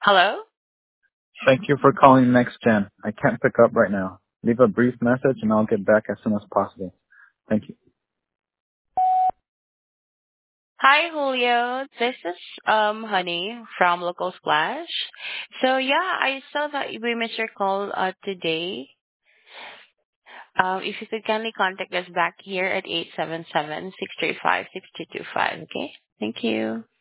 Hello? Thank you for calling NextGen. I can't pick up right now. Leave a brief message and I'll get back as soon as possible. Thank you. Hi, Julio. This is Honey from Local Splash. So yeah, I saw that we missed your call today. If you could kindly contact us back here at 877-635-6225, okay? Thank you.